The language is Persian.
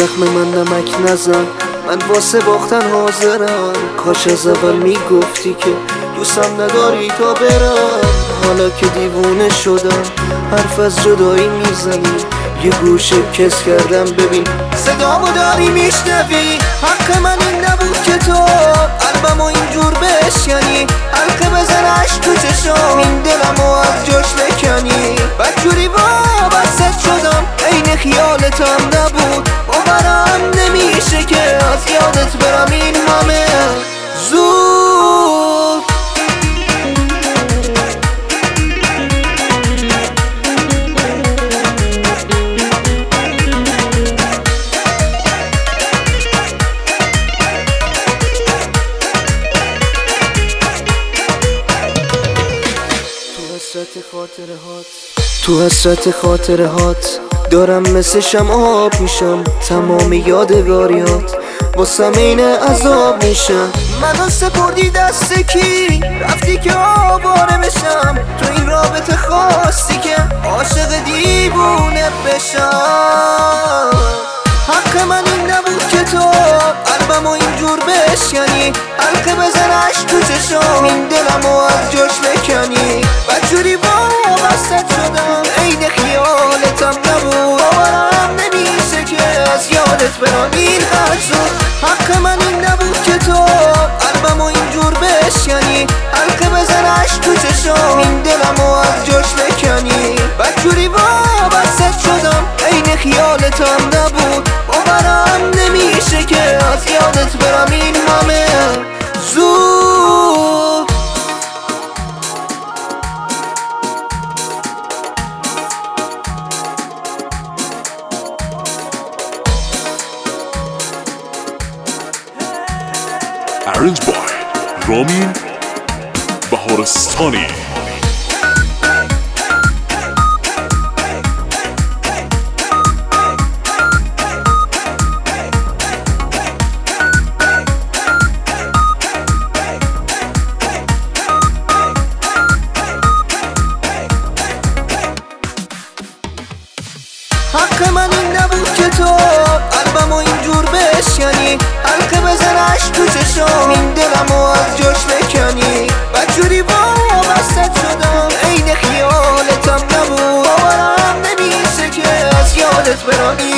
زخم من نمک نزن، من واسه باختن حاضرم. کاش از اول میگفتی که دوستم نداری تا برم. حالا که دیوونه شدم حرف از جدایی میزنی، یه گوشه کس کردم ببین صدامو داری میشنوی. حق من این نبود که تو قلبمو اینجور بشکنی، حلقه بزنش تو چشام این دلمو از جاش بکنی. بدجوری وابست شدم عین خیالتم نبود، باورم نمیشه که از یادت برم این همه زود. تو حسرت خاطره هات دارم مثل شمع آب میشم، تمام یادگاریات واسم این عذاب میشم. منو سپردی دست کی؟ رفتی که آواره بشم، تو این رابطه خواستی که عاشق دیوونه بشم. حق من این نبود که تو قلبمو اینجور بشکنی، حلقه بزنش تو چشام این دلمو از جاش بکنی. بدجوری وابست شدم عین خیالتم نبود، باورم نمیشه که از یادت برم این حد زود. حق من این نبود که تو قلبمو اینجور بشکنی، حلقه بزنش تو چشام این دلمو از جاش بکنی. بدجوری وابست شدم عین خیالتم نبود، باورم نمیشه که از یادت برم این همه زود. Arranged by رامین بهارستانی. حق من این نبود که تو قلبمو اینجور بشکنی، حلقه بزنش تو چشام این دلمو از جاش بکنی. بدجوری وابست شدم عین خیالتم نبود، باورم نمیشه که از یادت برم.